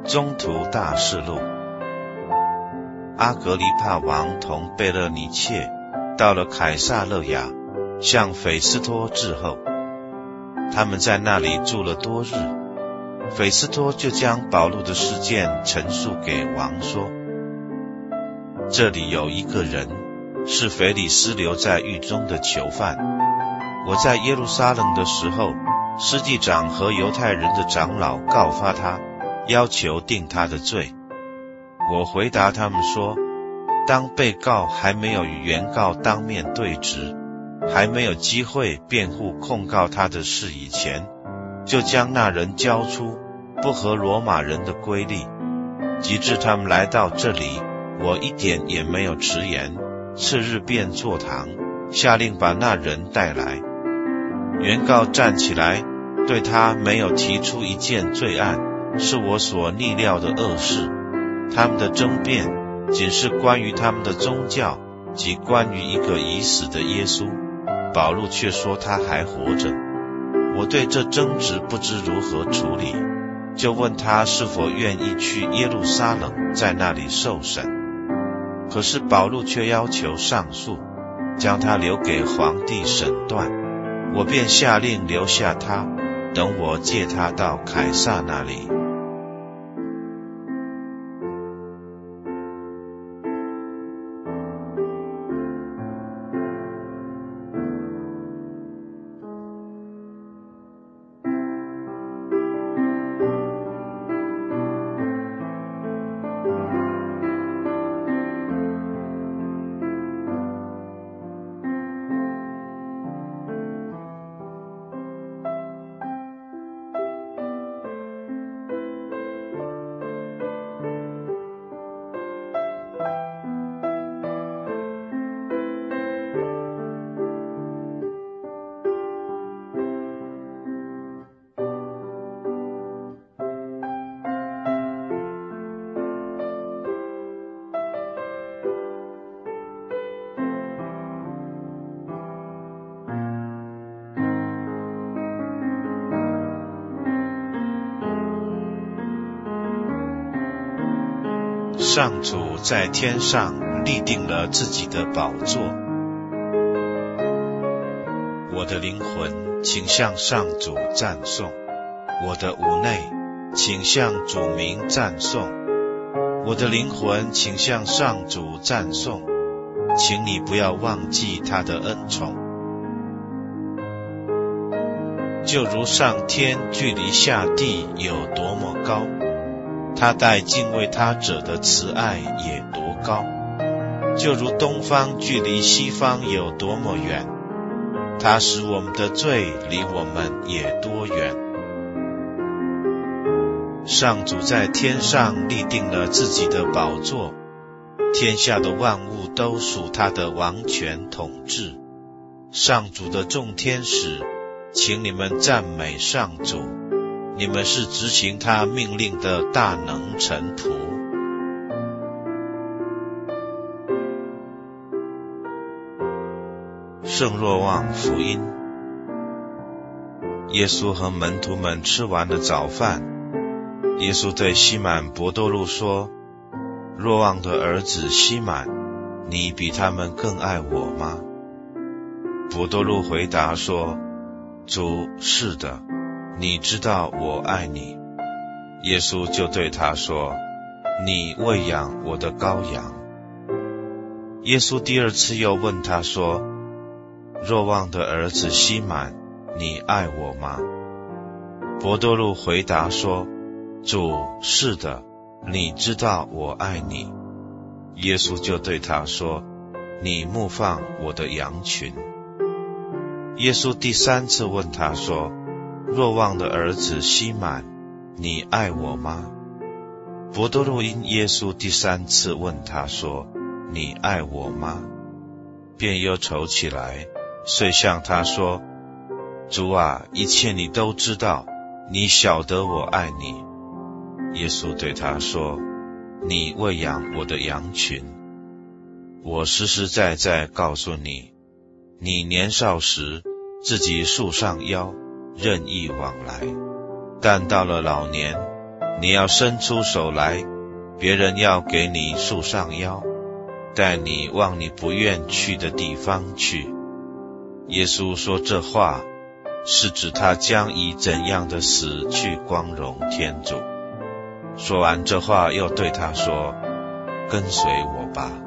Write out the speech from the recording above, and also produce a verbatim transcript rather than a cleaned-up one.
中途大事录。阿格黎帕王同贝勒尼切到了凯撒勒雅，向斐斯托致候。他们在那里住了多日，斐斯托就将保禄的事件陈述给王说：这里有一个人，是腓力斯留在狱中的囚犯。我在耶路撒冷的时候，司祭长和犹太人的长老告发他，要求定他的罪。我回答他们说，当被告还没有与原告当面对质，还没有机会辩护控告他的事以前，就将那人交出，不合罗马人的规例。及至他们来到这里，我一点也没有迟延，次日便坐堂，下令把那人带来。原告站起来，对他没有提出一件罪案，是我所逆料的恶事。他们的争辩仅是关于他们的宗教及关于一个已死的耶稣，保禄却说他还活着。我对这争执不知如何处理，就问他是否愿意去耶路撒冷，在那里受审。可是保禄却要求上诉，将他留给皇帝审断。我便下令留下他，等我借他到凯撒那里。上主在天上立定了自己的宝座，我的灵魂请向上主赞颂，我的五内请向主名赞颂，我的灵魂请向上主赞颂，请你不要忘记他的恩宠。就如上天距离下地有多么高，他待敬畏他者的慈爱也多高，就如东方距离西方有多么远，他使我们的罪离我们也多远。上主在天上立定了自己的宝座，天下的万物都属他的王权统治。上主的众天使，请你们赞美上主，你们是执行他命令的大能臣仆。圣若望福音。耶稣和门徒们吃完了早饭，耶稣对西满伯多禄说：若望的儿子西满，你比他们更爱我吗？伯多禄回答说：主，是的，你知道我爱你。耶稣就对他说：你喂养我的羔羊。耶稣第二次又问他说：若望的儿子西满，你爱我吗？伯多禄回答说：主，是的，你知道我爱你。耶稣就对他说：你牧放我的羊群。耶稣第三次问他说：若望的儿子西满，你爱我吗？伯多禄因耶稣第三次问他说：你爱我吗？便忧愁起来，遂向他说：主啊，一切你都知道，你晓得我爱你。耶稣对他说：你喂养我的羊群。我实实在在告诉你，你年少时自己束上腰，任意往来，但到了老年， 你要伸出手来，别人要给你束上腰，带你往你不愿去的地方去。耶稣说这话，是指他将以怎样的死去光荣天主。说完这话，又对他说：跟随我吧。